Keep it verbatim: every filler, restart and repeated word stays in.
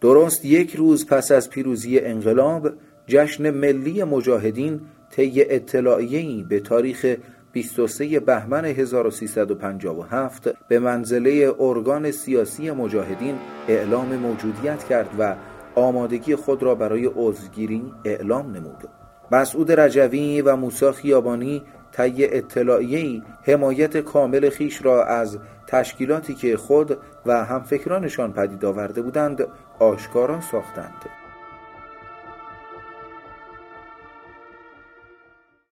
درست یک روز پس از پیروزی انقلاب، جشن ملی مجاهدین طی اطلاعیه‌ای به تاریخ بیست و سوم بهمن هزار و سیصد و پنجاه و هفت به منزله ارگان سیاسی مجاهدین اعلام موجودیت کرد و آمادگی خود را برای عضوگیری اعلام نمود. مسعود رجوی و موسی خیابانی طی اطلاعیه‌ای حمایت کامل خیش را از تشکیلاتی که خود و همفکرانشان پدید آورده بودند آشکارا ساختند.